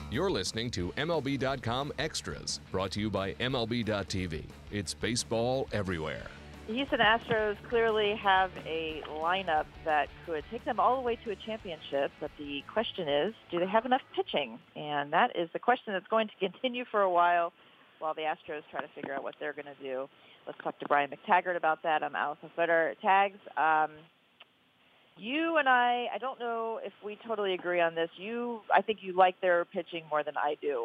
You're listening to MLB.com Extras, brought to you by MLB.tv. It's baseball everywhere. The Houston Astros clearly have a lineup that could take them all the way to a championship, but the question is, do they have enough pitching? And that is the question that's going to continue for a while the Astros try to figure out what they're going to do. Let's talk to Brian McTaggart about that. I'm Allison Footer. Tags, you and I don't know if we totally agree on this. I think you like their pitching more than I do.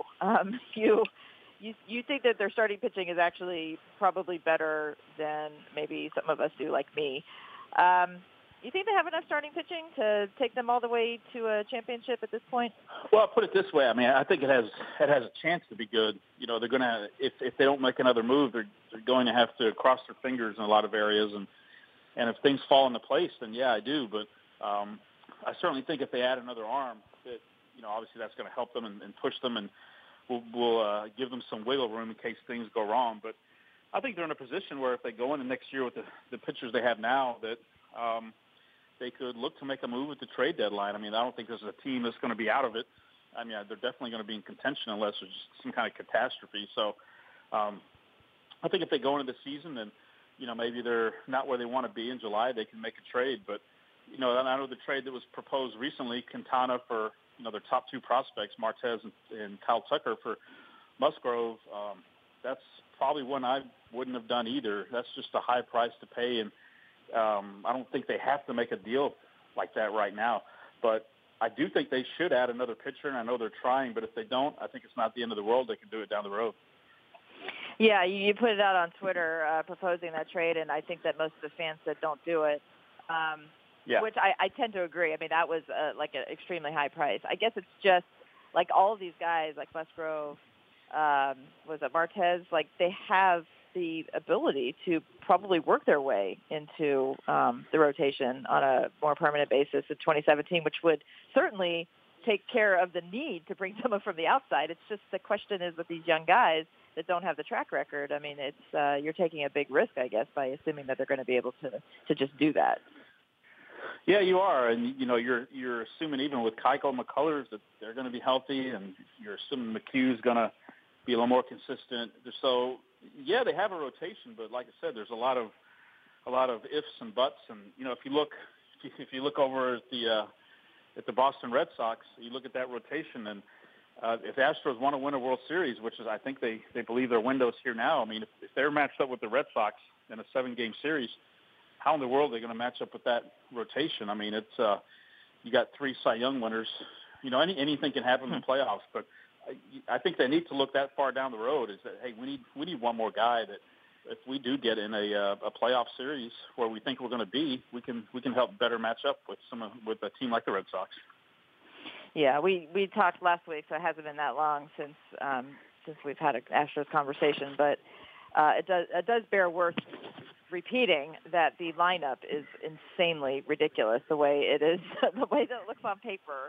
You think that their starting pitching is actually probably better than maybe some of us do, like me. You think they have enough starting pitching to take them all the way to a championship at this point? Well, I'll put it this way. I mean, I think it has a chance to be good. You know, they're going to, if they don't make another move, they're going to have to cross their fingers in a lot of areas. And if things fall into place, then yeah, I do. But I certainly think if they add another arm, that, you know, obviously that's going to help them and push them, and will give them some wiggle room in case things go wrong. But I think they're in a position where if they go into next year with the pitchers they have now, that they could look to make a move at the trade deadline. I mean, I don't think there's a team that's going to be out of it. I mean, they're definitely going to be in contention unless there's just some kind of catastrophe. So I think if they go into the season and, you know, maybe they're not where they want to be in July, they can make a trade. But, you know, I know the trade that was proposed recently, Quintana for, you know, their top two prospects, Martez and Kyle Tucker for Musgrove, that's probably one I wouldn't have done either. That's just a high price to pay, and I don't think they have to make a deal like that right now. But I do think they should add another pitcher, and I know they're trying, but if they don't, I think it's not the end of the world. They can do it down the road. Yeah, you put it out on Twitter proposing that trade, and I think that most of the fans said don't do it, which I tend to agree. I mean, that was like an extremely high price. I guess it's just like all of these guys, like Musgrove, was it Martez, like they have the ability to probably work their way into the rotation on a more permanent basis in 2017, which would certainly take care of the need to bring someone from the outside. It's just the question is with these young guys that don't have the track record. I mean, it's you're taking a big risk, I guess, by assuming that they're going to be able to just do that. Yeah, you are, and you know you're assuming even with Keuchel and McCullers that they're going to be healthy, and you're assuming McHugh's going to be a little more consistent. So yeah, they have a rotation, but like I said, there's a lot of ifs and buts, and you know if you look over at the Boston Red Sox, you look at that rotation, and if the Astros want to win a World Series, which is I think they believe their window's here now. I mean, if they're matched up with the Red Sox in a 7-game series, how in the world are they going to match up with that rotation? I mean, it's you got 3 Cy Young winners. You know, anything can happen in the playoffs, but I think they need to look that far down the road. Is that hey, we need one more guy that if we do get in a playoff series where we think we're going to be, we can help better match up with a team like the Red Sox. Yeah, we talked last week, so it hasn't been that long since we've had an Astros conversation, but it does bear worth repeating that the lineup is insanely ridiculous the way it is, the way that it looks on paper.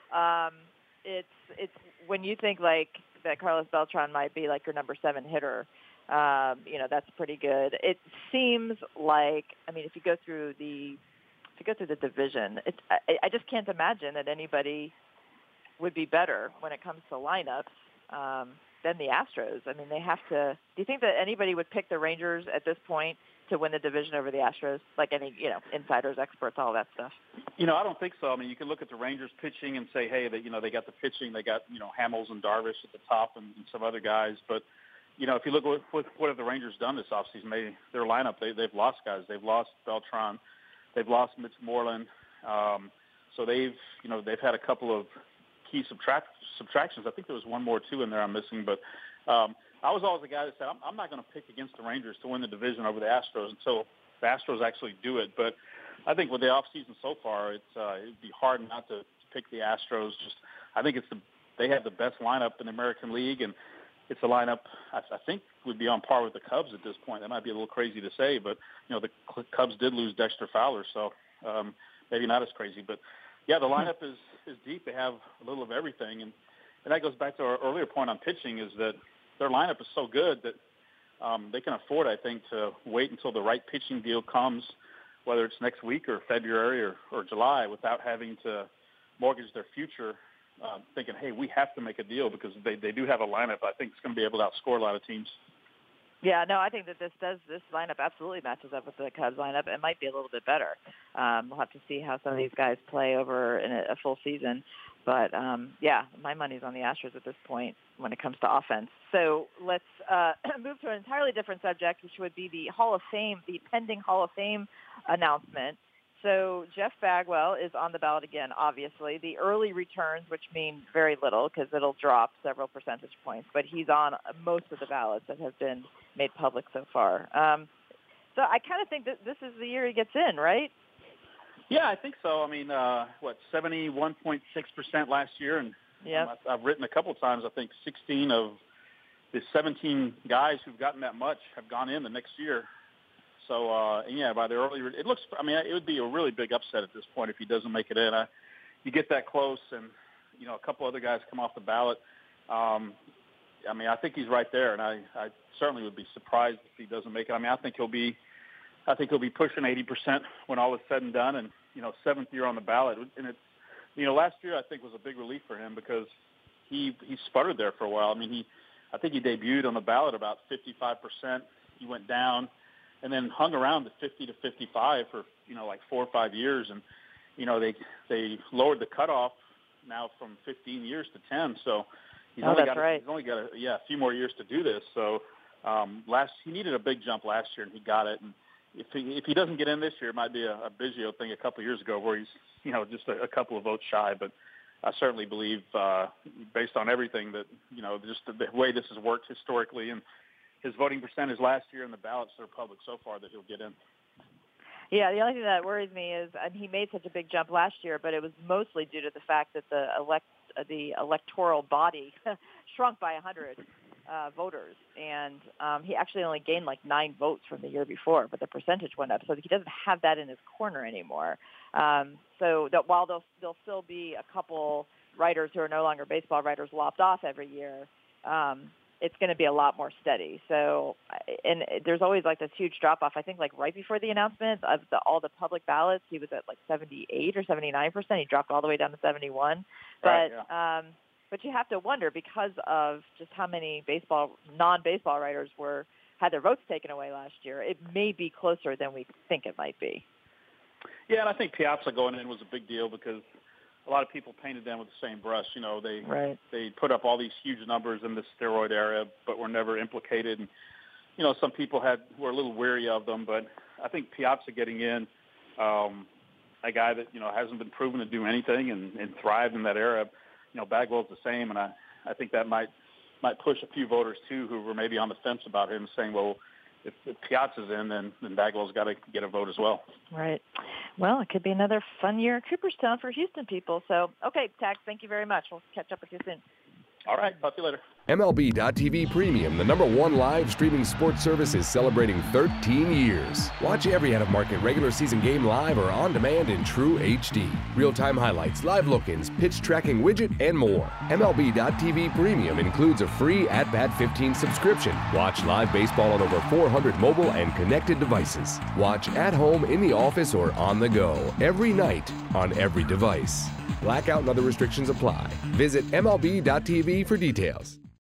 It's when you think like that Carlos Beltran might be like your number 7 hitter, you know, that's pretty good. It seems like, I mean, if you go through the division, I just can't imagine that anybody would be better when it comes to lineups than the Astros. I mean, they have to. Do you think that anybody would pick the Rangers at this point to win the division over the Astros? Like any, you know, insiders, experts, all that stuff. You know, I don't think so. I mean, you can look at the Rangers pitching and say, hey, that, you know, they got the pitching, they got, you know, Hamels and Darvish at the top and some other guys. But, you know, if you look at what have the Rangers done this offseason, their lineup, they've lost guys. They've lost Beltran. They've lost Mitch Moreland. So they've had a couple of key subtractions. I think there was one more, too, in there I'm missing. But I was always the guy that said, I'm not going to pick against the Rangers to win the division over the Astros until the Astros actually do it. But I think with the offseason so far, it'd be hard not to pick the Astros. Just I think they have the best lineup in the American League, and it's a lineup I think would be on par with the Cubs at this point. That might be a little crazy to say, but you know the Cubs did lose Dexter Fowler, so maybe not as crazy. But yeah, the lineup is deep. They have a little of everything, and that goes back to our earlier point on pitching, is that their lineup is so good that they can afford, I think, to wait until the right pitching deal comes, whether it's next week or February or July, without having to mortgage their future thinking, hey, we have to make a deal because they do have a lineup I think it's going to be able to outscore a lot of teams. Yeah, no, I think that this lineup absolutely matches up with the Cubs lineup. It might be a little bit better. We'll have to see how some of these guys play over in a full season. But, yeah, my money's on the Astros at this point when it comes to offense. So let's move to an entirely different subject, which would be the Hall of Fame, the pending Hall of Fame announcement. So Jeff Bagwell is on the ballot again, obviously. The early returns, which mean very little because it'll drop several percentage points, but he's on most of the ballots that have been made public so far. So I kind of think that this is the year he gets in, right? Yeah, I think so. I mean, 71.6% last year, and yep. I've written a couple of times, I think 16 of the 17 guys who've gotten that much have gone in the next year. So, yeah, by the early, it looks, I mean, it would be a really big upset at this point if he doesn't make it in. You get that close and, you know, a couple other guys come off the ballot. I mean, I think he's right there, and I certainly would be surprised if he doesn't make it. I mean, I think he'll be pushing 80% when all is said and done, and, you know, 7th year on the ballot. And it's, you know, last year I think was a big relief for him because he sputtered there for a while. I mean, I think he debuted on the ballot about 55%. He went down and then hung around at 50 to 55 for, you know, like 4 or 5 years. And, you know, they lowered the cutoff now from 15 years to 10. So he's only got a few more years to do this. So he needed a big jump last year, and he got it. And if he doesn't get in this year, it might be a Biggio thing a couple of years ago where he's, you know, just a couple of votes shy. But I certainly believe, based on everything that, you know, just the way this has worked historically and his voting percentage last year and the ballots that are public so far, that he'll get in. Yeah, the only thing that worries me is, and he made such a big jump last year, but it was mostly due to the fact that the electoral body shrunk by 100 voters, and he actually only gained like 9 votes from the year before, but the percentage went up, so he doesn't have that in his corner anymore. So that while there'll still be a couple writers who are no longer baseball writers lopped off every year, it's going to be a lot more steady. So, and there's always like this huge drop off. I think like right before the announcement of all the public ballots, he was at like 78 or 79%. He dropped all the way down to 71. Right, but yeah. But you have to wonder, because of just how many non-baseball writers had their votes taken away last year, it may be closer than we think it might be. Yeah, and I think Piazza going in was a big deal because a lot of people painted them with the same brush. You know, they put up all these huge numbers in the steroid era, but were never implicated. And, you know, some people were a little weary of them, but I think Piazza getting in, a guy that, you know, hasn't been proven to do anything and thrived in that era. You know, Bagwell's the same, and I think that might push a few voters too who were maybe on the fence about him, saying, well, if Piazza's in, then Bagwell's got to get a vote as well. Right. Well, it could be another fun year in Cooperstown for Houston people. So, okay, Tax, thank you very much. We'll catch up with you soon. All right. Talk to you later. MLB.tv Premium, the #1 live streaming sports service, is celebrating 13 years. Watch every out-of-market regular season game live or on demand in true HD. Real-time highlights, live look-ins, pitch tracking widget, and more. MLB.tv Premium includes a free At-Bat 15 subscription. Watch live baseball on over 400 mobile and connected devices. Watch at home, in the office, or on the go, every night, on every device. Blackout and other restrictions apply. Visit MLB.tv for details.